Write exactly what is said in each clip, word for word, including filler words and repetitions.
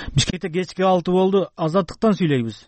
Бишкекте кечки алты болду. Азаттыктан сүйлөйбүз.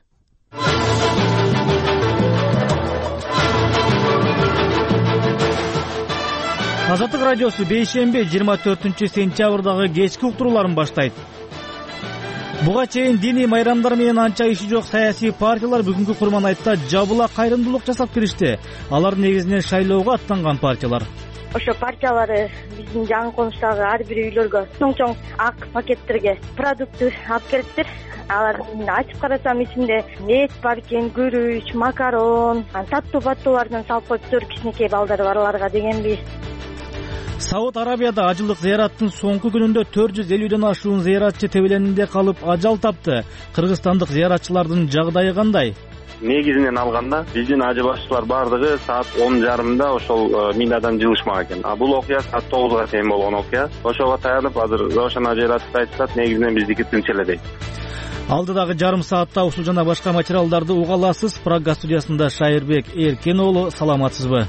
Азаттык радиосу бейшемби жыйырма төртүнчү сентябрдагы кечки уктурууларын баштайт. Буга чейин диний майрамдар менен анча иши жок саясий партиялар бүгүнкү Курман айтта жабыла кайрымдуулук жасап киришти. Алар негизинен шайлоого аттанган партиялар. Ошо партиялары биздин жаңы конуштагы ар бир үйлөргө чоң чоң ак пакеттерге продукты алып келиптир. Аларды ачып карасам ичинде эт бар экен, күрүч, макарон, таттуу баттуулардан салып коюптур, кичинекей балдары барларга дегенби. Сауд Арабияда ажылык зыяраттын соңку күнүндө төрт жүз элүүдөн ашуун зыяратчы тебеленинде калып ажал тапты. Кыргызстандык зыяратчылардын жагдайы кандай? Негизинен алганда биздин ажы башчылар бардыгы саат он жарымда ошол минадан жылышмак экен. А бул окуя саат тогузга чейин болгон окуя. Ошого таянып азыр Рошан ажы айтышат, негизинен биздики тынч эле дейт. Алдыдагы жарым саатта ушул жана башка материалдарды уга аласыз. Прага студиясында Шайырбек Эркен уулу, саламатсызбы?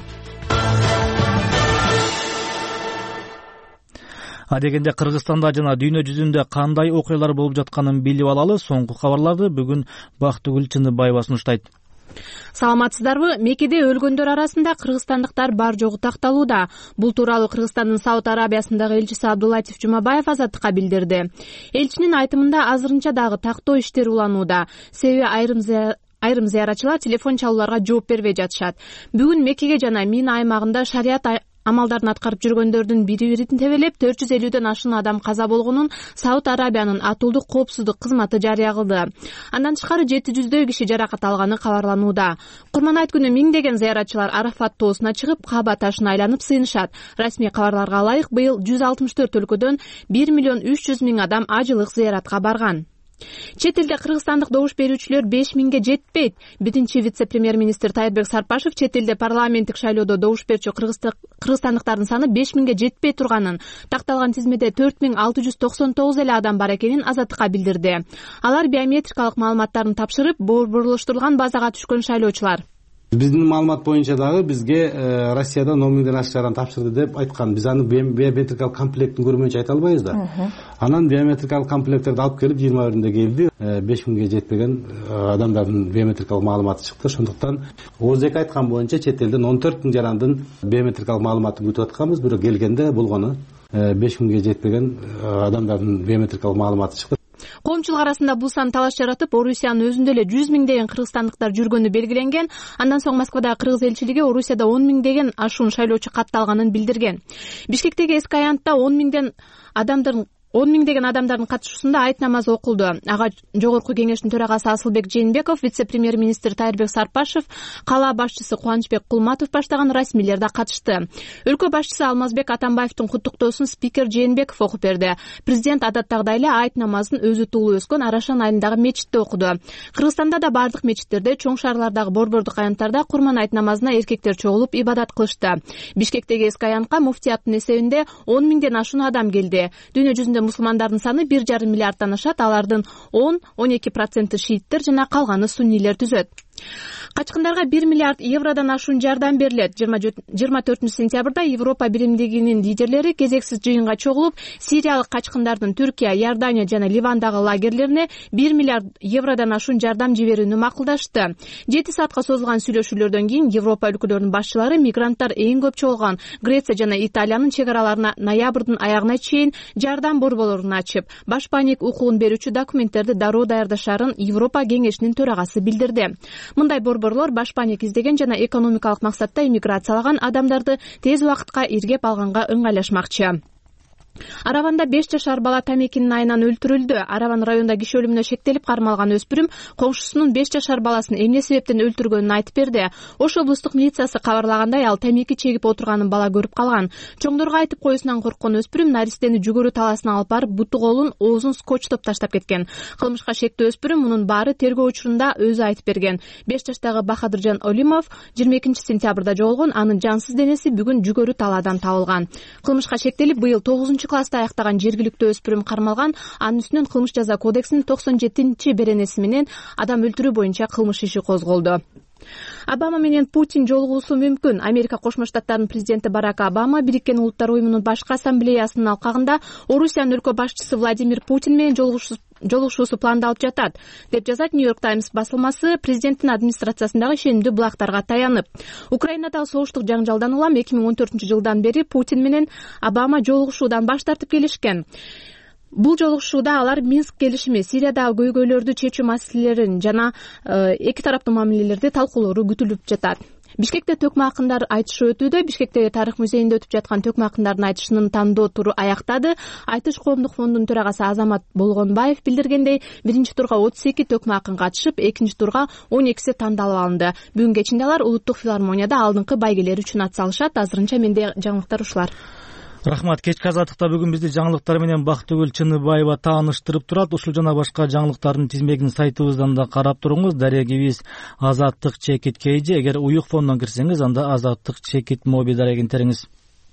Адегенде Кыргызстанда жана дүйнө жүзүндө кандай окуялар болуп жатканын билип алалы. Соңку кабарларды бүгүн Бактыгүл Чындыбаева сунуштайт. Саламатсыздарбы? Меккеде өлгөндөр арасында кыргызстандыктар бар жогу такталууда. Бул тууралуу Кыргызстандын Сауд Арабиясындагы элчиси Абдуллатиф Жумабаев Азаттыкка билдирди. Элчинин айтымында азырынча дагы тактоо иштери уланууда. Себеби айрым айрым зыяратчылар телефон чалууларга жооп бербей жатышат. Бүгүн Меккеге жана Мина аймагында шарият амалдарын аткарып жүргөндөрдүн бири-бирин тебелеп төрт жүз элүүдөн ашуун адам каза болгонун Сауд Арабиянын атуулдук коопсуздук кызматы жарыя кылды. Андан тышкары жети жүздөй киши жаракат алганы кабарланууда. Курман айт күнү миңдеген зыяратчылар Арафат тоосуна чыгып, Кааба ташына айланып сыйынышат. Расмий кабарларга ылайык, быйыл жүз алтымыш төрт өлкөдөн бир миллион үч жүз миң адам ажылык зыяратка барган. Чет элде кыргызстандык добуш берүүчүлөр беш миңге жетпейт. Биринчи вице-премьер-министр Тайырбек Сарпашев чет элде парламенттик шайлоодо добуш берүүчү кыргызстандыктардын саны беш миңге жетпей турганын, такталган тизмеде төрт миң алты жүз токсон тогуз эле адам бар экенин Азаттыкка билдирди. Алар биометрикалык маалыматтарын тапшырып, борборлоштурулган базага түшкөн шайлоочулар. Биздин маалымат боюнча дагы бизге Россиядан он миңден ашык адам тапшырды деп айткан. Биз аны биометрикалык комплектин көрмөйүнчө айта албайбыз да. Анан биометрикалык комплекттерди алып келип жыйырма биринде келди. беш миңге жетпеген адамдардын биометрикалык маалыматы чыкты. Ошондуктан ООЗК айткан боюнча чет элден он төрт миң жарандын биометрикалык маалыматын күтүп атканбыз. Бирок келгенде болгону беш миңге жетпеген адамдардын биометрикалык маалыматы чыкты. Коомчулук арасында бул сан талаш жаратып, Орусиянын өзүндө эле жүз миңдеген кыргызстандыктар жүргөнү белгиленген. Андан соң Москвадагы кыргыз элчилиги Орусияда он миңдеген ашуун шайлоочу катталганын билдирген. Бишкектеги эски аянтта он миңден адамдын он миңдеген адамдардын катышуусунда айт намазы окулду. Ага жогорку кеңештин төрагасы Асылбек Жээнбеков, вице-премьер-министр Тайырбек Сарпашев, кала башчысы Кубанычбек Кулматов баштаган расмийлер да катышты. Өлкө башчысы Алмазбек Атамбаевдин куттуктоосун спикер Жээнбеков окуп берди. Президент адаттагыдай эле айт намазын өзү туулуу өскөн Арашан айылындагы мечитте окуду. Кыргызстанда да бардык мечиттерде, чоң шаарлардагы борбордук аянттарда Курман айт намазына эркектер чогулуп ибадат кылышты. Бишкектеги эски аянтка муфтияттын эсебинде он миңден ашуун адам келди. Дүйнө жүзүндө мусулмандардын саны бир жарым миллиардтан ашат. Алардын он — он эки проценти шииттер жана калганы суннилер түзөт. Качкындарга бир миллиард евродон ашуун жардам берилет. жыйырма төртүнчү сентябрда Европа биримдигинин лидерлери кезексиз жыйынга чогулуп, сириялык качкындардын Түркия, Иордания жана Ливандагы лагерлерине бир миллиард евродон ашуун жардам жиберүүнү макулдашты. жети саатка созулган сүйлөшүүлөрдөн кийин Европа өлкөлөрүнүн башчылары мигранттар эң көп чогулган Греция жана Италиянын чек араларына ноябрдын аягына чейин жардам борборлорун ачып, баш паник укугун берүүчү документтерди дароо даярдашарын Европа кеңешинин төрагасы билдирди. Мындай борборлор баш паник издеген жана экономикалык максатта иммиграциялаган адамдарды тез убакытка иргеп алганга ыңгайлашмакчы. Араванда беш жашар бала тамекинин айынан өлтүрүлдү. Араван районунда киши өлүмүнө шектелип кармалган өспүрүм коңшусунун беш жашар баласын эмне себептен өлтүргөнүн айтып берди. Ош облустук милициясы кабарлагандай, ал темеки чегип отурганын бала көрүп калган. Чоңдорго айтып коюусунан корккон өспүрүм наристени жүгөрү таласына алып барып, буту колун, оозун скотчтоп таштап кеткен. Кылмышка шектүү өспүрүм мунун баары тергөө учурунда өзү айтып берген. беш жаштагы Бахадыржан Олимов жыйырма экинчи сентябрда жоголгон. Анын жансыз денеси бүгүн жүгөрү талаадан табылган. Кылмышка шектелип, быйыл тогузунчу класста аяктаган жергиликтүү өспүрүм кармалган. Анын үстүнөн кылмыш жаза кодексинин токсон жетинчи беренеси менен адам өлтүрүү боюнча кылмыш иши козголду. Обама менен Путин жолугуусу мүмкүн. Америка Кошмо Штаттарынын президенти Барак Обама Бириккен Улуттар уюмунун башкы ассамблеясынын алкагында Орусиянын өлкө башчысы Владимир Путин менен жолугушуусу пландалып жатат деп жазат Нью-Йорк Таймс басылмасы президенттин администрациясындагы ишенимдүү булактарга таянып. Украинадагы согуштук жаңжалдан улам эки миң он төртүнчү жылдан бери Путин менен Обама жолугушуудан баш тартып келишкен. Бул жолугушууда алар Минск келишими, Сириядагы көйгөйлөрдү чечүү маселелерин жана эки тараптуу мамилелерди талкуулоору күтүлүп жатат. Бишкекте төкмө акындар айтышы өтүүдө. Бишкектеги тарых музейинде өтүп жаткан төкмө акындардын айтышынын тандоо туру аяктады. Айтыш коомдук фондунун төрагасы Азамат Болгонбаев билдиргендей, биринчи турга отуз эки төкмө акын катышып, экинчи турга он экиси тандалып алынды. Бүгүн кечинде алар Улуттук филармонияда алдыңкы байгелери үчүн ат салышат. Азырынча менде жаңылыктар ушулар. Рахмат. Кечки азаттыкта бүгүн бизди жаңылыктар менен Бактыгүл Чыныбаева тааныштырып турат. Ушул жана башка жаңылыктардын тизмегин сайтыбыздан да карап туруңуз. Дарегибиз Азаттык чекит кейжи. Эгер уюк фондон кирсеңиз, анда Азаттык чекит моби дарегин териңиз.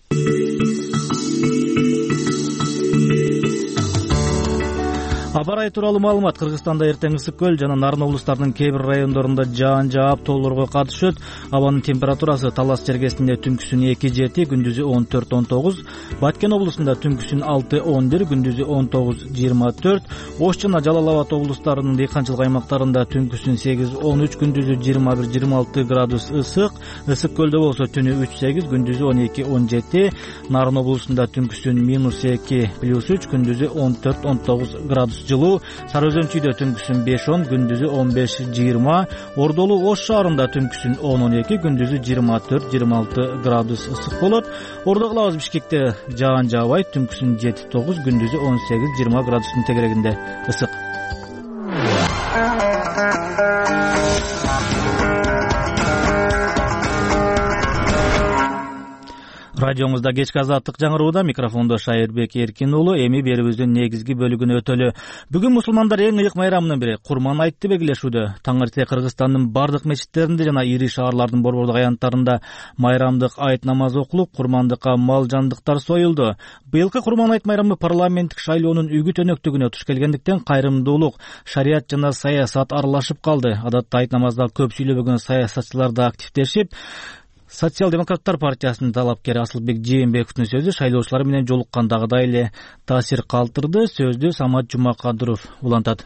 Аба ырайы тууралуу маалымат. Кыргызстанда эртең ысык көл жана Нарын облустарынын кээ бир райондорунда жаан жаап, тоолорго катышат. Абанын температурасы Талас чергесинде түнкүсүн эки жети, күндүзү он төрт он тогуз, Баткен облусунда түнкүсүн алты он бир, күндүзү он тогуз жыйырма төрт, Ош жана Жалал Абад облустарынын дыйканчылык аймактарында түнкүсүн сегиз он үч, күндүзү жыйырма бир жыйырма алты градус ысык. Ысык көлдө болсо түнү үч сегиз, күндүзү он эки он жети, Нарын облусунда түнкүсүн минус эки плюс үч, күндүзү он төрт он тогуз градус жылуу. Сары Өзөн чүйдө түнкүсүн беш он, күндүзү он беш жыйырма, Ордолу Ош шаарында түнкүсүн он он эки, күндүзү жыйырма төрт жыйырма алты градус ысык болот. Ордо кылабыз Бишкекте жаан жаабайт, түнкүсүн жети тогуз, күндүзү он сегиз жыйырма градустун тегерегинде ысык. Радиоңузда кечки азаттык жаңырууда, микрофондо Шайырбек Эркин уулу. Эми берүүбүздүн негизги бөлүгүнө өтөлү. Бүгүн мусулмандар эң ыйык майрамынын бири Курман айтты белгилешүүдө. Таң эрте Кыргызстандын бардык мечиттеринде жана ири шаарлардын борбордук аянттарында майрамдык айт намазы окулуп, курмандыкка мал жандыктар союлду. Быйылкы Курман айт майрамы парламенттик шайлоонун үгүт өнөктүгүнө туш келгендиктен кайрымдуулук, шарият жана саясат аралашып калды. Адатта айт намазда көп сүйлөбөгөн саясатчылар да активдешип, Социал-демократтар партиясынын талапкери Асылбек Жээнбековдун сөзү шайлоочулар менен жолуккандагыдай эле таасир калтырды. Сөздү Самат Жумакадыров улантат.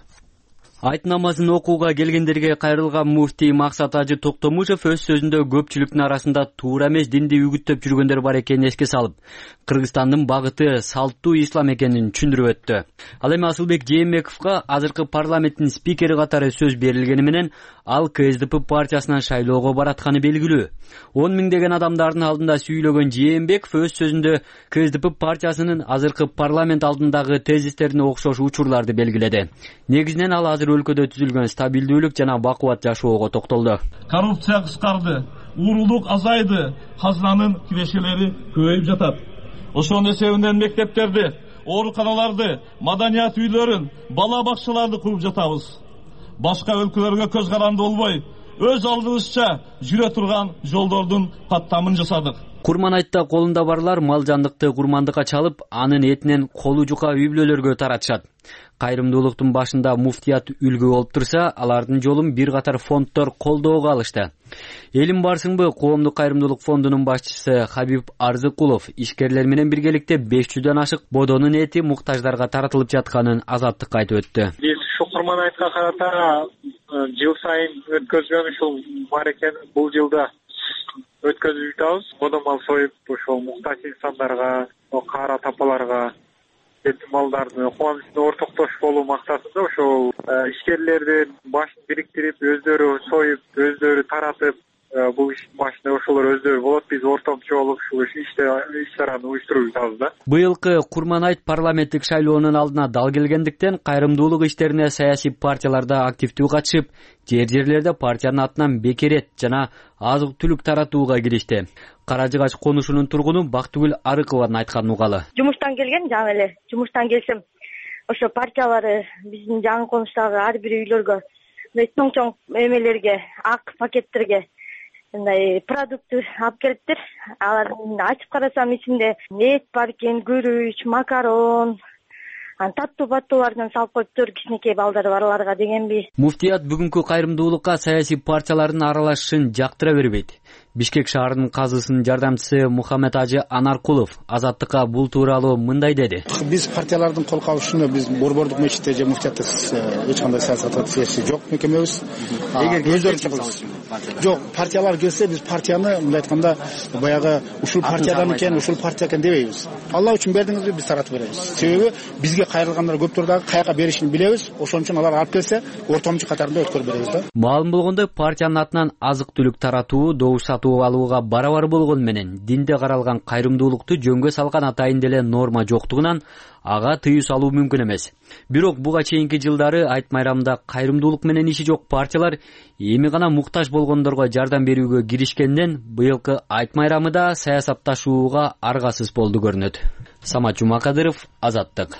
Айт намазын окууга келгендерге кайрылган муфтий Максат Ажы Токтомушев өз сөзүндө көпчүлүктүн арасында туура эмес динди үгүттөп жүргөндөр бар экенин эске салып, Кыргызстандын багыты салттуу ислам экенин түшүндүрүп өттү. Ал эми Асылбек Жээнбековго азыркы парламенттин спикери катары сөз берилгени менен ал КСДП партиясынан шайлоого баратканы белгилүү. он миңдеген адамдардын алдында сүйлөгөн Жээнбеков өз сөзүндө КСДП партиясынын азыркы парламент алдындагы тезистерине окшош учурларды белгиледи. Негизинен ал азыр өлкөдө түзүлгөн стабилдүүлүк жана бакубат жашоого токтолду. Коррупция кыскарды, уурулук азайды, казынанын кирешелери көбөйүп жатат. Ошонун эсебинен мектептерди, ооруканаларды, маданият үйлөрүн, бала бакчаларды куруп жатабыз. Башка өлкөлөргө көз каранды болбой, өз алдыбызча жүрө турган жолдордун каттамын жасадык. Курман айтта колунда барлар мал жандыкты курмандыкка чалып, анын этинен колу жука үй бүлөлөргө таратышат. Кайрымдуулуктун башында муфтият үлгү болуп турса, алардын жолун бир катар фонддор колдоого алышты. Элим барсыңбы коомдук кайрымдуулук фондунун башчысы Хабиб Арзыкулов ишкерлер менен биргеликте беш жүздөн ашык бодонун эти муктаждарга таратылып жатканын азаттыкка айтып өттү. Биз ушу Курман айтка карата жыл сайын өткөзгөн ушул маарекен бул жылда өткөзүп жатабыз. Бодон мал союп, ошол муктаж инсандарга, кара тапаларга, жетим балдардын кубанычына ортоктош болуу максатында ошол ишкерлердин башын бириктирип, өздөрү союп, өздөрү таратып, бул иштин башында ошолор өздөрү болот. Биз ортомчу болуп ушул иш-чараны уюштуруп жатабыз да. Быйылкы Курман айт парламенттик шайлоонун алдына дал келгендиктен кайрымдуулук иштерине саясий партиялар да активдүү катышып, жер-жерлерде партиянын атынан бекерет жана азык-түлүк таратууга киришти. Кара Жыгач конушунун тургуну Бактыгүл Арыкованын айтканын угалы. Жумуштан келген жаңы эле, жумуштан келсем, ошо партиялары биздин жаңы конуштагы ар бир үйлөргө, чоң-чоң эмелерге, ак пакеттерге мындай продукты алып келиптир. Аларды ачып карасам ичинде эт бар экен, күрүч, макарон, анан таттуу баттуулардан салып коюптур, кичинекей балдары барларга дегенби. Муфтият бүгүнкү кайрымдуулукка саясий партиялардын аралашышын жактыра бербейт. Бишкек шаарынын казысынын жардамчысы Мухаммед Ажы Анаркулов Азаттыкка бул тууралуу мындай деди. Биз партиялардын кол кабышуну биз борбордук мечитте же муфтияттык эч кандай саясат саясий жок мекемебиз. Өздөрүнчө кылабыз. Жок, партиялар келсе биз партияны мындай айтканда баягы ушул партиядан экен, ушул партия экен дебейбиз. Алла үчүн бердиңизби, биз таратып беребиз. Себеби бизге кайрылгандар көптүр дагы, каяка беришин билебиз. Ошон үчүн алар алып келсе, ортомчу катарында өткөрүп беребиз да. Маалым болгондой, партиянын атынан азык-түлүк таратуу, добуш сатуу алууга барабар болгон менен динде каралган кайрымдуулукту жөнгө салган атайын деле норма жоктугунан ага тыюу салуу мүмкүн эмес. Бирок буга чейинки жылдары айт майрамында кайрымдуулук менен иши жок партиялар эми гана муктаж болгондорго жардам берүүгө киришкенден быйылкы айт майрамы да саясатташууга аргасыз болду көрүнөт. Самат Жумакадыров, Азаттык.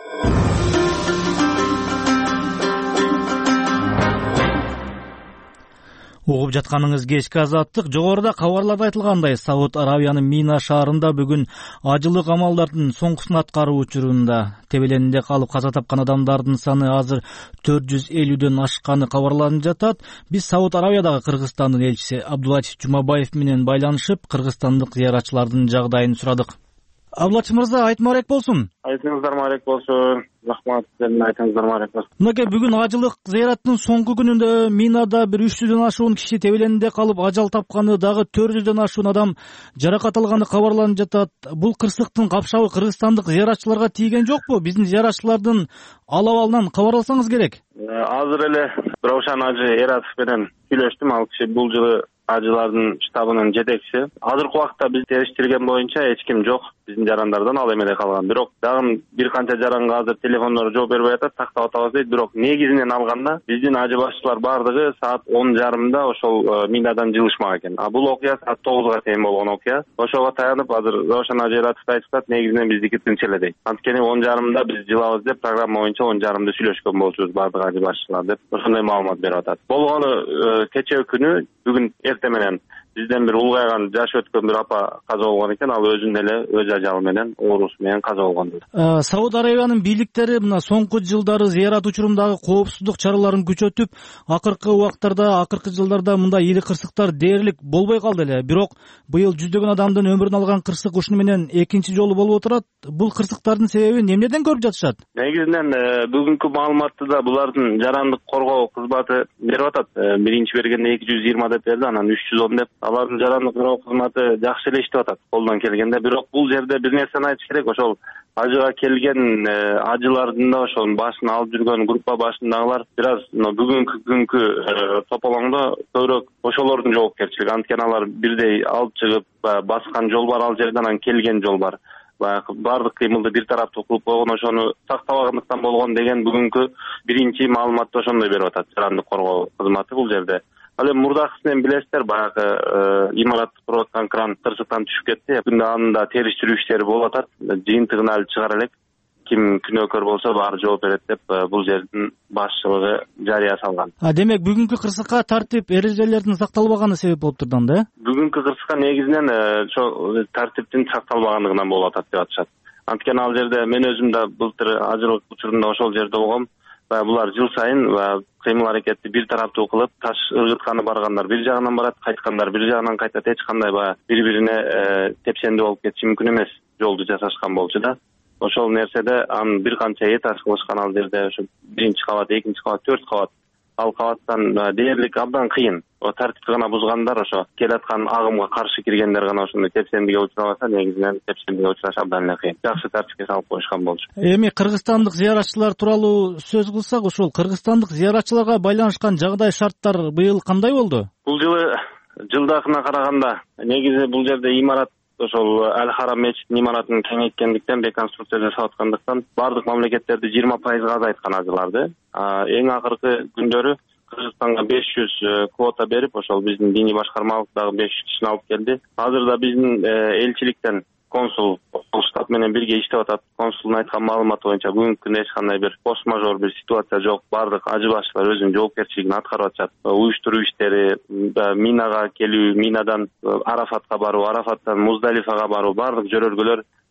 Угуп жатканыңыз кечки Азаттык. Жогоруда кабарларда айтылгандай, Сауд Арабиянын Мина шаарында бүгүн ажылык амалдардын соңкусун аткаруу учурунда тебеленинде калып каза тапкан адамдардын саны азыр төрт жүз элүүдөн ашканы кабарланып жатат. Биз Сауд Арабиядагы Кыргызстандын элчиси Абдулатиф Жумабаев менен байланышып, кыргызстандык зыяратчылардын жагдайын сурадык. Абдулатиф мырза, айт мабарек болсун. Айтыңыздар мабарек болсун. Рахмат, сиздердин айтыңыздар мабарек болсун. Мынакей бүгүн ажылык зыяраттын соңку күнүндө Минада бир үч жүздөн ашуун киши тебеленинде калып ажал тапканы, дагы төрт жүздөн ашуун адам жаракат алганы кабарланып жатат. Бул кырсыктын капшабы кыргызстандык зыяратчыларга тийген жокпу? Биздин зыяратчылардын ал абалынан кабарласаңыз керек. Азыр эле Раушан Ажы Эратов менен сүйлөштүм. Ал киши бул жылы ажылардын штабынын жетекчиси. Азыркы убакта биз териштирген боюнча эч ким жок биздин жарандардан, ал эмеде калган. Бирок дагы бир канча жаранга азыр телефондор жооп бербей атат, тактап атабыз дейт. Бирок негизинен алганда биздин ажы башчылар бардыгы саат он жарымда ошол Минадан жылышмак экен. А бул окуя саат тогузга чейин болгон окуя. Ошого таянып азыр Раушан Ажы Эратов айтып, негизинен биздики тынч эле дейт. Анткени он жарымда биз жылабыз деп программа боюнча он жарымда сүйлөшкөн болчубуз бардык ажы башчылар деп ошондой маалымат берип атат. Болгону кечээ күнү бүгүн эрте менен бизден бир улгайган жашы өткөн бир апа каза болгон экен. Ал өзүн эле өз ажалы менен, оорусу менен каза болгон. Сауд Арабиянын бийликтери мына соңку жылдары зыярат учурундагы коопсуздук чараларын күчөтүп, акыркы убактарда, акыркы жылдарда мындай ири кырсыктар дээрлик болбой калды эле. Бирок быйыл жүздөгөн адамдын өмүрүн алган кырсык ушуну менен экинчи жолу болуп отурат. Бул кырсыктардын себебин эмнеден көрүп жатышат? Негизинен бүгүнкү маалыматты да булардын жарандык коргоо кызматы берип атат. Биринчи бергенде эки жүз жыйырма деп берди, анан үч жүз он деп. Алардын жарандык коргоо кызматы жакшы эле иштеп атат колдон келгенде. Бирок бул жерде бир нерсени айтыш керек. Ошол ажыга келген ажылардын да ошол башын алып жүргөн группа башындагылар бир аз бүгүнкү күnkү тополоңдо көбүрөөк ошолордун жоопкерчилиги. Анткени алар бирдей алып чыгып баскан жол бар, ал жерден анан келген жол бар. Бардык кыймылды бир тараптуу кылып койгон, ошону сактабагандыктан болгон деген бүгүнкү биринчи маалыматты ошондой берип атат жарандык коргоо кызматы бул жерде. Ал эми мурдакысын билесиздер, баягы имаратты куруп аткан кран кырсыктан түшүп кетти. Күндө анында териштирүү иштери болуп атат. Жыйынтыгын алып чыгара элек. Ким күнөөкөр болсо баары жооп берет деп бул жердин башчылыгы жарыя салган. А демек бүгүнкү кырсыкка тартип эрежелердин сакталбаганы себеп болуп турдан да? Бүгүнкү кырсыкка негизинен ошо тартиптин сакталбагандыгынан болуп атат деп атышат. Анткени ал жерде мен өзүм да былтыр ажылык учурунда ошол жерде болгом. Булар жыл сайын кыймыл аракетти бир тараптуу кылып, таш ыргытканы баргандар бир жагынан барат, кайткандар бир жагынан кайтат. Эч кандай баягы бири-бирине тепсенди болуп кетиши мүмкүн эмес. Жолду жасашкан болчу да. Ошол нерседе анын бир канча этаж кылышкан ал жерде, ошо биринчи кабат, экинчи кабат, төрт кабат. Ал кабаттан дээрлик абдан кыйын. О тартипти гана бузгандар, ошо келаткан агымга каршы киргендер гана ошондой тепсендиге учурабаса, негизинен тепсендиге учураш абдан эле кыйын. Жакшы тартипке салып коюшкан болчу. Эми кыргызстандык зыяратчылар тууралуу сөз кылсак, ошол кыргызстандык зыяратчыларга байланышкан жагдай шарттар быйыл кандай болду? Бул жылы жылдакына караганда негизи бул жерде имарат ошол Ал-Харам мечитинин имаратын кеңейткендиктен, реконструкция жасап аткандыктан бардык мамлекеттерди жыйырма пайызга азайткан ажыларды. Эң акыркы күндөрү Кыргызстанга беш жүз квота берип, ошол биздин диний башкармалык дагы беш жүз кишини алып келди. Азырда биздин элчиликтен консул штаб менен бирге иштеп атат. Консулдун айткан маалыматы боюнча бүгүнкү күндө эч кандай бир пост мажор бир ситуация жок. Бардык ажы башчылар өзүнүн жоопкерчилигин аткарып атышат. Уюштуруу иштери, Минага келүү, Минадан Арафатка баруу, Арафаттан Муздалифага баруу, бардык жөрөлгөлөр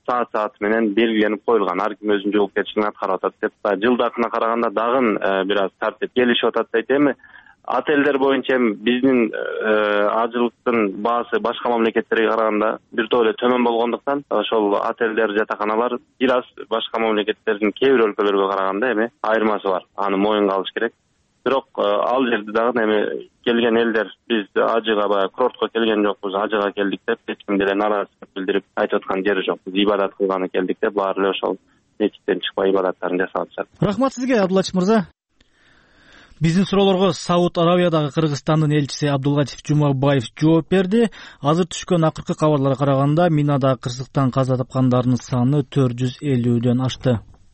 саат саат менен белгиленип коюлган, ар ким өзүнүн жоопкерчилигин аткарып атат деп. Жылдакына караганда дагы бир аз тартип келишип атат дейт. Эми отелдер боюнча биздин ажылыктын баасы башка мамлекеттерге караганда бир топ эле төмөн болгондуктан ошол отелдер, жатаканалар бир аз башка мамлекеттердин кээ бир өлкөлөргө караганда эми айырмасы бар. Аны моюнга алыш керек. Бирок ал жерде дагы эми келген элдер биз ажыга баягы курортко келген жокпуз, ажыга келдик деп эч ким деле нааразычылык билдирип айтып аткан жери жок. Биз ибадат кылганы келдик деп баары эле ошол мечиттен чыкпай ибадаттарын жасап атышат. Рахмат сизге, Абдуллатич мырза. Биздин суроолорго Сауд Аравиядагы Кыргызстандын элчиси Абдуллатиф Жумабаев жооп берди. Азыр түшкөн акыркы кабарларга караганда минадагы кырсыктан каза тапкандардын саны төрт жүз элүүдөн ашты.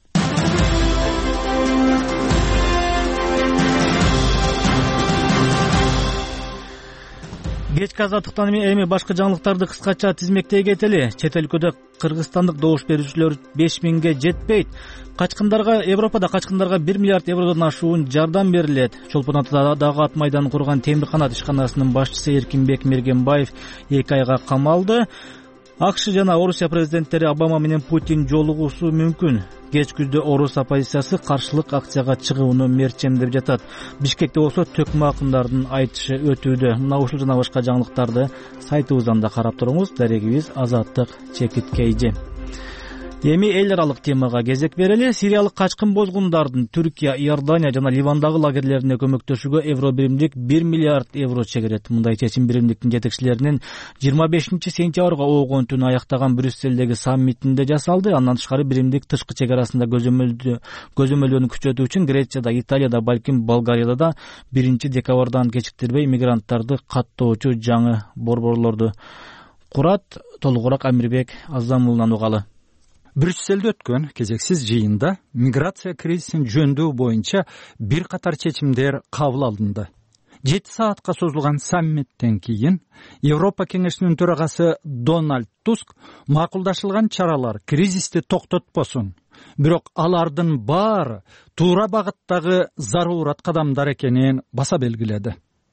Кечки азаттыктан эми башка жаңылыктарды кыскача тизмектей кетели. Чет өлкөдө кыргызстандык добуш берүүчүлөр беш миңге жетпейт. Качкындарга Европада качкындарга бир миллиард евродон ашуун жардам берилет. Чолпон Атада дагы ат майдан курган Темир канат ишканасынын башчысы Эркинбек Мергенбаев эки айга камалды. АКШ жана Орусия президенттери Обама менен Путин жолугуусу мүмкүн. Кеч күздө Орус оппозициясы каршылык акцияга чыгууну мерчемдеп жатат. Бишкекте болсо төкмө акындардын айтышы өтүүдө. Мына ушул жана башка жаңылыктарды сайтыбыздан да карап туруңуз. Дарегибиз Азаттык Чекиткейжи. Эми эл аралык темага кезек берели. Сириялык качкын бозгундардын Түркия, Иордания жана Ливандагы лагерлерине көмөктөшүүгө Евро биримдик бир миллиард евро чегерет. Мындай чечим биримдиктин жетекчилеринин жыйырма бешинчи сентябрга огон түнү аяктаган Брюссельдеги саммитинде жасалды. Андан тышкары биримдик тышкы чек арасында көзөмөлдөөнү күчөтүү үчүн Грецияда, Италияда, балким Болгарияда да биринчи декабрдан кечиктирбей мигранттарды каттоочу жаңы борборлорду курат. Толугураак Амирбек Азамулунан угалы. Брюссельде өткөн кезексиз жыйында миграция кризисин жөндөө боюнча бир катар чечимдер кабыл алынды. жети саатка созулган саммиттен кийин Европа кеңешинин төрагасы Дональд Туск макулдашылган чаралар кризисти токтотпосун, бирок алардын баары туура багыттагы зарурат кадамдар экенин баса белгиледи.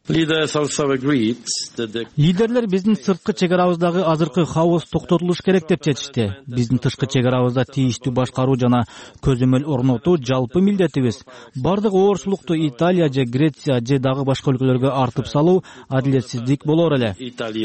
Лидерлер биздин сырткы чек арабыздагы азыркы хаос токтотулуш керек деп чечишти. Биздин тышкы чек арабызда тийиштүү башкаруу жана көзөмөл орнотуу жалпы милдетибиз. Бардык оорчулукту Италия же Греция же дагы башка өлкөлөргө артып салуу адилетсиздик болор эле.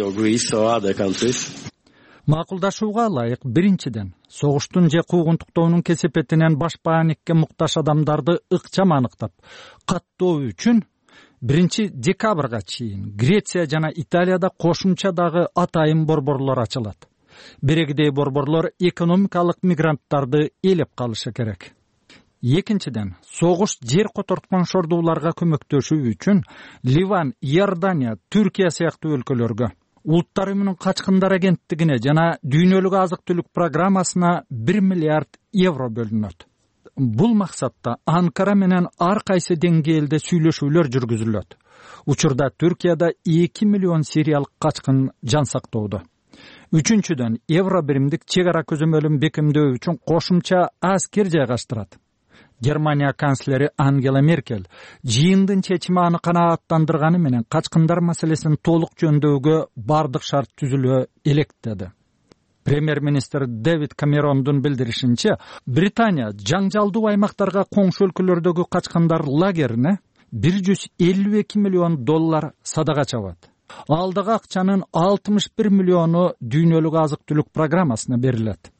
Макулдашууга ылайык биринчиден согуштун же куугунтуктоонун кесепетинен баш паникке мукташ адамдарды ыкчам аныктап каттоо үчүн биринчи декабрга чейин Греция жана Италияда кошумча дагы атайын борборлор ачылат. Бирегидей борборлор экономикалык мигранттарды ээлеп калышы керек. Экинчиден, согуш жер которткон шордууларга көмөктөшүү үчүн Ливан, Иордания, Түркия сыяктуу өлкөлөргө, Улуттар Уюмунун качкындар агенттигине жана дүйнөлүк азык-түлүк программасына бир миллиард евро бөлүнөт. Бул максатта Анкара менен ар кайсы деңгээлде сүйлөшүүлөр жүргүзүлөт. Учурда Түркияда эки миллион сириялык качкын жан сактоодо. Үчүнчүдөн, евро биримдик чек ара көзөмөлүн бекемдөө үчүн кошумча аскер жайгаштырат. Германия канцлери Ангела Меркель жыйындын чечими аны канааттандырганы менен качкындар маселесин толук жөндөөгө бардык шарт түзүлө элек деди. Премьер-министр Дэвид Камерондун билдиришинче, Британия жаңжалдуу аймактарга коңшу өлкөлөрдөгү качкындар лагерине бир жүз элүү эки миллион доллар садага чабат. Алдагы акчанын алтымыш бир миллиону дүйнөлүк азык-түлүк программасына берилет.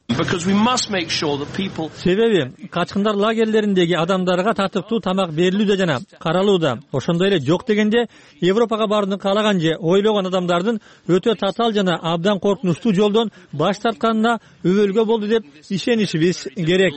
Себеби качкындар лагерлериндеги адамдарга татыктуу тамак берилүүдө жана каралууда. Ошондой эле жок дегенде Европага бардыгын каалаган же ойлогон адамдардын өтө татаал жана абдан коркунучтуу жолдон баш тартканына өбөлгө болду деп ишенишибиз керек.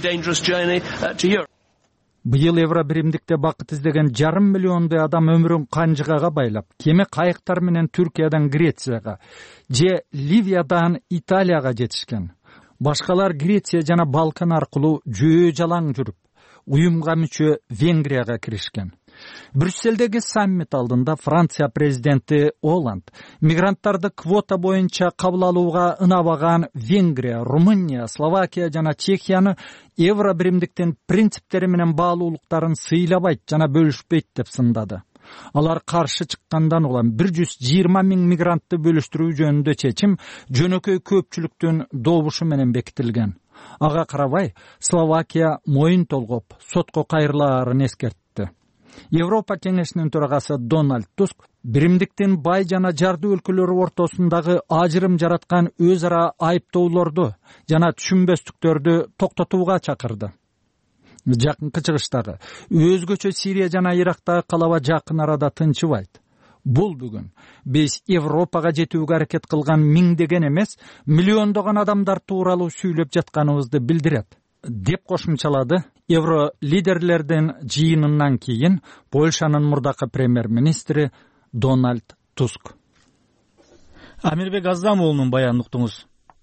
Быйыл евро биримдикте бакыт издеген жарым миллиондой адам өмүрүн канжыгага байлап, кеме кайыктар менен Түркиядан Грецияга же Ливиядан Италияга жетишкен. Башкалар Греция жана Балкан аркылуу жөө жалаң жүрүп, уюмга мүчө Венгрияга киришкен. Брюссельдеги саммит алдында Франция президенти Оланд мигранттарды квота боюнча кабыл алууга ынабаган Венгрия, Румыния, Словакия жана Чехияны евро биримдиктин принциптери менен баалуулуктарын сыйлабайт жана бөлүшпөйт деп сындады. Алар каршы чыккандан улам бир жүз жыйырма миң мигрантты бөлүштүрүү жөнүндө чечим жөнөкөй көпчүлүктүн добушу менен бекитилген. Ага карабай Словакия моюн толгоп сотко кайрылаарын эскертти. Европа кеңешинин төрагасы Дональд Туск биримдиктин бай жана жардуу өлкөлөрү ортосундагы ажырым жараткан өз ара айыптоолорду жана түшүнбөстүктөрдү токтотууга чакырды. Жакынкы чыгыштагы өзгөчө Сирия жана Ирактагы калаба жакын арада тынчыбайт. Бул бүгүн биз Европага жетүүгө аракет кылган миңдеген эмес, миллиондогон адамдар тууралуу сүйлөп жатканыбызды билдирет, деп кошумчалады Евро лидерлердин жыйынынан кийин Польшанын мурдакы премьер-министри Дональд Туск. Амирбек Азам уулунун баянын уктуңуз.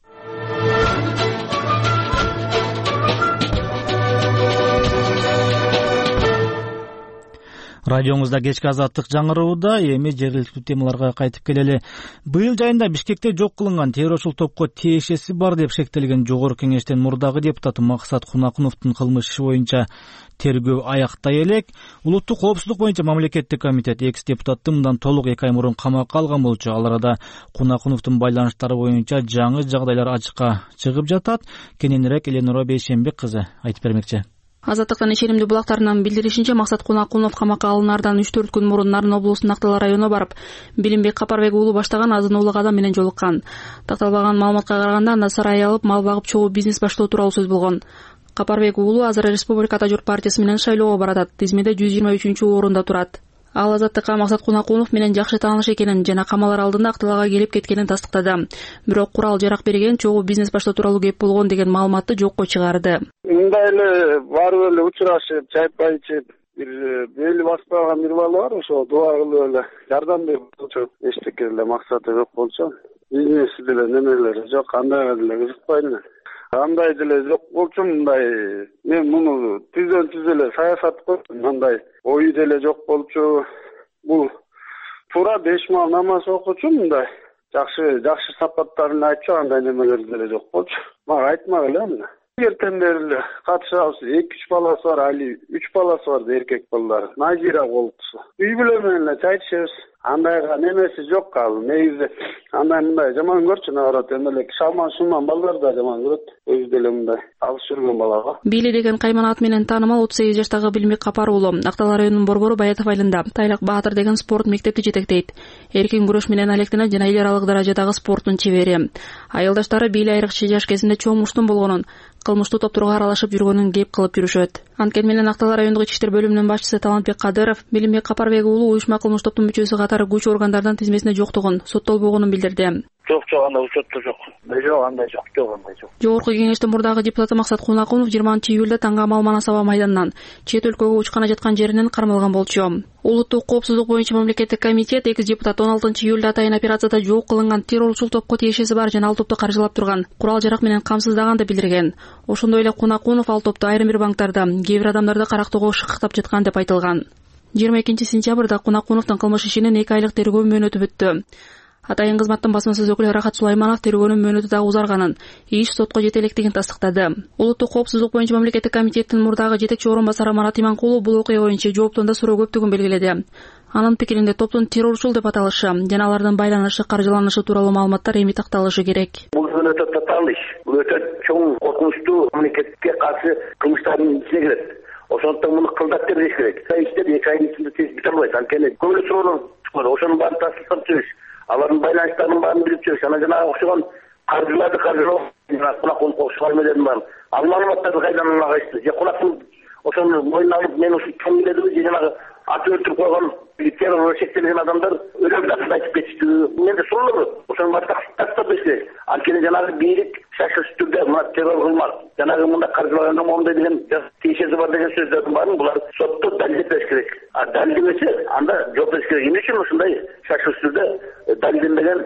Радиоңузда кечки азаттык жаңырыууда, эми жергиликтүү темаларга кайтып келели. Быйыл жайында Бишкекте жок кылынган террорчул топко тиешеси бар деп шектелген Жогорку Кеңештин мурдагы депутаты Максат Кунакуновдун кылмыш иши боюнча тергөө аяктай элек. Улуттук коопсуздук боюнча мамлекеттик комитет экс депутатты мындан толук эки ай мурун камакка алган болчу. Ал арада Кунакуновдун байланыштары боюнча жаңы жагдайлар ачыкка чыгып жатат. Кененирээк Эленора Бейшембек кызы айтып бермекчи. Азаттыктын ишенимдүү булактарынан билдиришинче, Максат Кунакунов камакка алынаардан үч төрт күн мурун Нарын облусунун Актала районуна барып, Билимбек Капарбек уулу баштаган азын уулук адам менен жолуккан. Такталбаган маалыматка караганда, анда сарай алып, мал багып, чогуу бизнес баштоо тууралуу сөз болгон. Капарбек уулу азыр Республикада Журт партиясы менен шайлоого баратат. Тизмеде жүз жыйырма үчүнчү орунда турат. Ал Азаттыкка Максат Кунакунов менен жакшы тааныш экенин жана камалар алдында Акталага келип кеткенин тастыктады. Бирок курал жарак берген, чогуу бизнес баштоо тууралуу кеп болгон деген маалыматты жокко чыгарды. Мындай эле барып эле учурашып, чай пай ичип, бир бели баспаган бир бала бар, ошо дуа кылып эле жардам берип болчу. Эчтеке эле максаты жок болчу. Бизнеси деле немелери жок, кандайга деле кызыкпайм. Андай деле жок болчу, мындай мен муну түзөн түз эле саясат көрдүм, мындай ою деле жок болчу. Бул туура беш мал намаз окучу, мындай жакшы жакшы сапаттарын айтчу, андай немелер деле жок болчу. Мага айтмак эле мына. Эртен бери катышабыз, эки үч баласы бар, али үч баласы бар, эркек балдар. Назира болчу. Үй бүлө менен чай ичебиз. Андайга немеси жок ал. Негизи андай мындай жаман көрчү, наоборот, эмелек шалман шулман балдар да жаман көрөт. Өзү деле мындай алыс жүргөн балага. Били деген кайман ат менен таанымал отуз сегиз жаштагы Билимбек Капар уулу Актала районунун Борбору Баятов айылында Тайлак Баатыр деген спорт мектепти жетектейт. Эркин күрөш менен алектенет жана эл аралык даражадагы спорттун чебери. Айылдаштары Били айрыкча жаш кезинде чоң болгонун, кылмыштуу топторго аралашып жүргөнүн кеп кылып жүрүшөт. Анткени менен Актала райондук ички иштер бөлүмүнүн башчысы Талантбек Кадыров Билимбек Капарбек уулу уюшма кылмыш топтун мүчөсү катары күч органдарынын тизмесинде жоктугун, соттолбогонун билдирди. Жок, жок, андай учетто жок. Жок, андай жок, жок, андай жок. Жогорку Кеңештин мурдагы депутаты Максат Кунакунов жыйырманчы июлда таңга Малман Асаба майданынан чет өлкөгө учкана жаткан жеринен кармалган болчу. Улуттук коопсуздук боюнча мамлекеттик комитет экс депутат он алтынчы июлда атайын операцияда жок кылынган террорчул топко тиешеси бар жана ал топту каржылап турган курал жарак менен камсыздаган деп билдирген. Ошондой эле Кунакунов ал топту айрым бир банктарда кээ бир адамдарды карактоого шыкыктап жаткан деп айтылган. жыйырма экинчи сентябрда Кунакуновдун кылмыш ишинин эки айлык тергөө мөөнөтү бүттү. Атайын кызматтын басмасөз өкүлү Рахат Сулайманов тергөөнүн мөөнөтү дагы узарганын, иш сотко жете электигин тастыктады. Улуттук коопсуздук боюнча мамлекеттик комитеттин мурдагы жетекчи орун басары Марат Иманкулов бул окуя боюнча жооптонда суроо көптүгүн белгиледи. Анын пикиринде топтун террорчул деп аталышы жана алардын байланышы, каржыланышы тууралуу маалыматтар эми такталышы керек. Бул өтө татаал иш. Бул өтө чоң коркунучтуу мамлекетке каршы кылмыштардын ичине кирет. Ошондуктан муну кылдап бериш керек. Иштер эки айдын ичинде тез бите албайт. Анткени көп эле суроолор чыккан. Ошонун баарын тастыктап жүрүш, алардын байланыштарынын баарын билип жүрүш, анан жанагы окшогон каржыларды каржылоо, жана кунак окшогон эмелердин баарын ал маалыматтарды кайдан алгайсыз? Же кунактын ошону мойнуна алып, мен ушу кем биледиби, же жанагы аты өлтүрүп койгон террор шектелген адамдар өлөм жакын айтып кетишти. Менде суроолор ошонун баарын тастап бериш керек. Анткени жанагы бийлик шашылыш түрдө мына террор кылмак, жанагы мында каржылаганда моундай деген тиешеси бар деген сөздөрдүн баарын булар сотто далилдеп бериш керек. А далилдемесе анда жооп бериш керек. Эмне үчүн ушундай шашылыш түрдө далилденбеген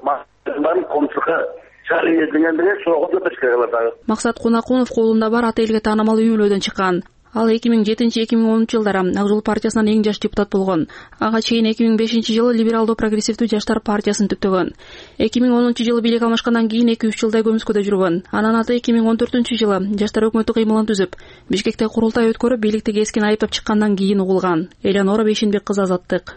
баарын коомчулукка Максат Кунакунов колунда бар ата элге таанымал үй бүлөдөн чыккан. Ал эки миң жетинчи эки миң онунчу жылдары Ак жол партиясынан эң жаш депутат болгон. Ага чейин эки миң бешинчи жылы либералдуу прогрессивдүү жаштар партиясын түптөгөн. эки миң онунчу жылы бийлик алмашкандан кийин эки үч жылдай көмүскөдө жүргөн. Анан аты эки миң он төртүнчү жылы жаштар өкмөтү кыймылын түзүп, Бишкекте курултай өткөрүп, бийликти кескин айыптап чыккандан кийин угулган. Элеонора Бейшенбек кызы, Азаттык.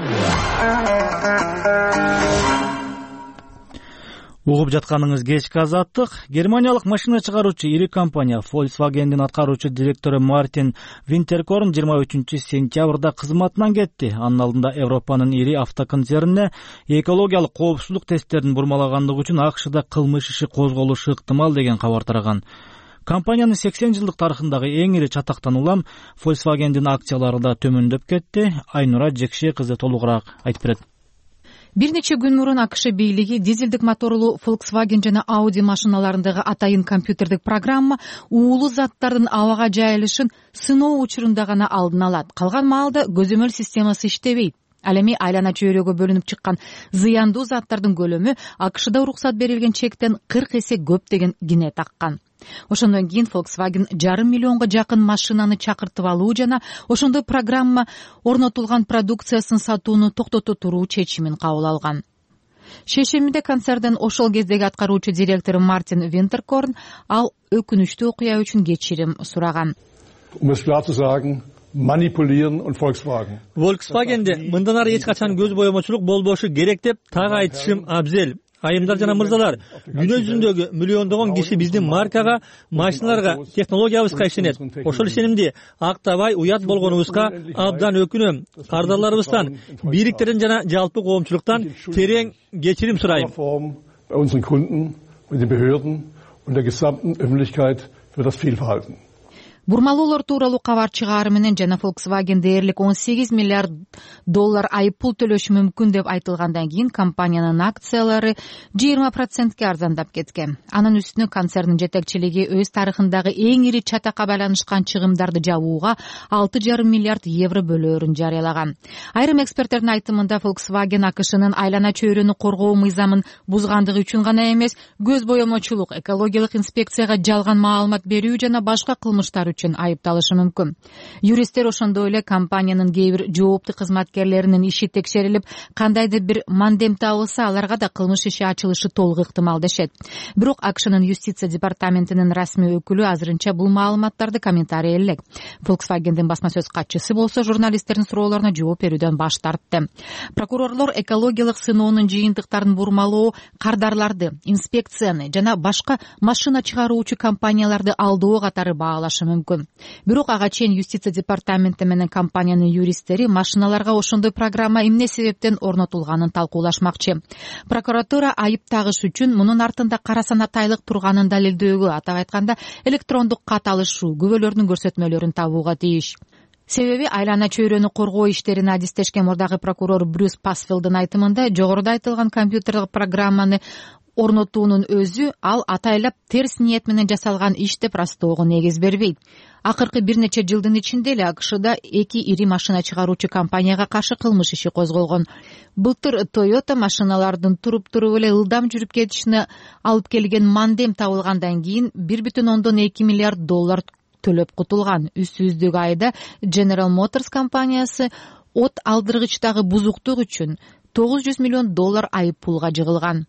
Угуп жатканыңыз кечки Азаттык. Германиялык машина чыгаруучу ири компания Volkswagen'дин аткаруучу директору Мартин Винтеркорн жыйырма үчүнчү сентябрда кызматынан кетти. Анын алдында Европанын ири автоконцернине экологиялык коопсуздук тесттерин бурмалагандыгы үчүн АКШда кылмыш иши козголушу ыктымал деген кабар тараган. Компаниянын сексен жылдык тарыхындагы эң ири чатактан улам Volkswagen'дин акциялары да төмөндөп кетти. Айнура Жекше кызы толугураак айтып берет. Бир нече күн мурун АКШ бийлиги дизелдик моторлуу Volkswagen жана Audi машиналарындагы атайын компьютердик программа уулуу заттардын абага жайылышын сыноо учурунда гана алдын алат. Калган маалда көзөмөл системасы иштебейт. Ал эми айлана чөйрөгө бөлүнүп чыккан зыяндуу заттардын көлөмү АКШда уруксат берилген чектен кырк эсе көп деген кине таккан. Ошондон кийин Volkswagen жарым миллионго жакын машинаны чакыртып алуу жана ошондой программа орнотулган продукциясын сатууну токтото туруу чечимин кабыл алган. Шешемиде концерндин ошол кездеги аткаруучу директору Мартин Винтеркорн ал өкүнүчтүү окуя үчүн кечирим сураган. Manipulieren und Volkswagen. Volkswagen'de мындан ары эч качан көз боемочулук болбошу керек деп так айтышым абзел. Айымдар жана мырзалар, дүйнө жүзүндөгү миллиондогон киши биздин маркага, машиналарга, технологиябызга ишенет. Ошол ишенимди актабай уят болгонубузга абдан өкүнөм. Кардарларыбыздан, бийликтерден жана жалпы коомчулуктан терең кечирим сурайм. Bei unseren Kunden, mit den Behörden und der gesamten Öffentlichkeit für das Fehlverhalten. Бурмалуулар тууралуу кабар чыгаары менен жана Volkswagen дээрлик он сегиз миллиард доллар айыппул төлөшү мүмкүн деп айтылгандан кийин компаниянын акциялары жыйырма процентке арзандап кеткен. Анын үстүнө концерндин жетекчилиги өз тарыхындагы эң ири чатакка байланышкан чыгымдарды жабууга алты жарым миллиард евро бөлөөрүн жарыялаган. Айрым эксперттердин айтымында Volkswagen АКШнын айлана чөйрөнү коргоо мыйзамын бузгандыгы үчүн гана эмес, көз боемочулук, экологиялык инспекцияга жалган маалымат берүү жана башка кылмыштар үчүн айыпталышы мүмкүн. Юристтер ошондой эле компаниянын кээ бир жооптуу кызматкерлеринин иши текшерилип, кандайдыр бир мандем табылса, аларга да кылмыш иши ачылышы толук ыктымал дешет. Бирок АКШнын юстиция департаментинин расмий өкүлү азырынча бул маалыматтарды комментарий элек. Volkswagen'дин басма сөз катчысы болсо журналисттердин суроолоруна жооп берүүдөн баш тартты. Прокурорлор экологиялык сыноонун жыйынтыктарын бурмалоо, кардарларды, инспекцияны жана башка машина чыгаруучу компанияларды алдоо катары баалашы мүмкүн. Бирок ага чейин юстиция департаменти менен компаниянын юристтери машиналарга ошондой программа эмне себептен орнотулганын талкуулашмакчы. Прокуратура айып тагыш үчүн мунун артында кара санатайлык турганын далилдөөгө, атап айтканда электрондук кат алышуу, күбөлөрдүн көрсөтмөлөрүн табууга тийиш. Себеби айлана чөйрөнү коргоо иштерине адистешкен мурдагы прокурор Брюс Пасфилдин айтымында жогоруда айтылган компьютердик программаны орнотуунун өзү ал атайлап терс ниет менен жасалган иш деп растоого негиз бербейт. Акыркы бир нече жылдын ичинде эле АКШда эки ири машина чыгаруучу компанияга каршы кылмыш иши козголгон. Былтыр Toyota машиналардын туруп туруп эле ылдам жүрүп кетишине алып келген мандем табылгандан кийин бир бүтүн ондон эки миллиард доллар төлөп кутулган. Үстүбүздөгү айда General Motors компаниясы от алдыргычтагы бузуктук үчүн тогуз жүз миллион доллар айып пулга жыгылган.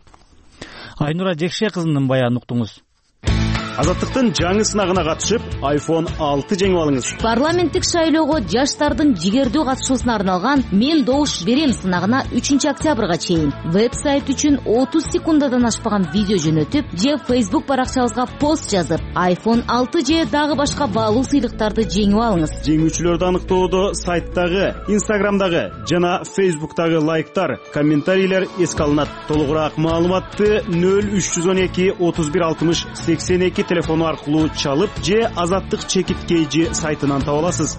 Айнура Жекше кызынын баянын уктуңуз. Азаттыктын жаңы сынагына катышып, айфон алты жеңип алыңыз. Парламенттик шайлоого жаштардын жигердүү катышуусуна арналган Мен добуш берем сынагына үчүнчү октябрга чейин веб-сайт үчүн отуз секундадан ашпаган видео жөнөтүп, же Facebook баракчабызга пост жазып, айфон алты же дагы башка баалуу сыйлыктарды жеңип алыңыз. Жеңүүчүлөрдү аныктоодо сайттагы, Instagramдагы жана Facebooktагы лайктар, комментарийлер эске алынат. Толугураак маалыматты нөл үч жүз он эки отуз бир алтымыш сексен эки телефону аркылуу чалып же Азаттык чекиткейжи сайтынан таба аласыз.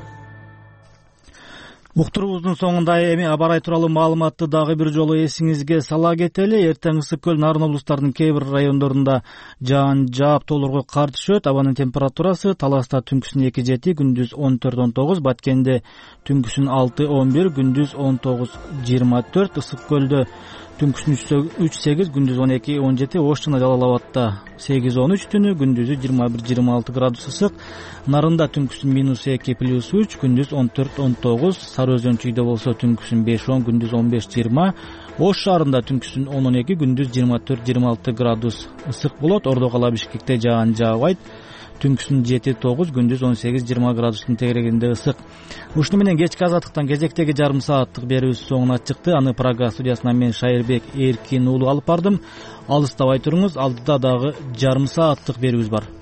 Уктуруубуздун соңунда эми абарай тууралуу маалыматты дагы бир жолу эсиңизге сала кетели. Эртең Ысык көл, Нарын облустарынын кээ бир райондорунда жаан жаап толургу кар түшөт. Абанын температурасы Таласта түнкүсүн эки жети, күндүз он төрт он тогуз, Баткенде түнкүсүн алты он бир, күндүз он тогуз жыйырма төрт, Ысык көлдө түнкүсүн үч сегиз, күндүз он эки он жети. Ош жана Жалал абадта сегиз он үч, түнү күндүзү жыйырма бир жыйырма алты градус ысык. Нарында түнкүсүн минус эки плюс үч, күндүз он төрт он тогуз. Сары Өзөн чүйдө болсо түнкүсүн беш он, күндүз он беш жыйырма. Ош шаарында түнкүсүн он он эки, күндүз жыйырма төрт жыйырма алты градус ысык болот. Ордо кала Бишкекте жаан жаабайт. Түнкүсүн жети тогуз, күндүз он сегиз жыйырма градустун тегерегинде ысык. Ушуну менен кечки азаттыктан кезектеги жарым сааттык берүүбүз соңуна чыкты. Аны Прага студиясынан мен Шайырбек Эркин уулу алып бардым. Алыстабай туруңуз, алдыда дагы жарым сааттык берүүбүз бар.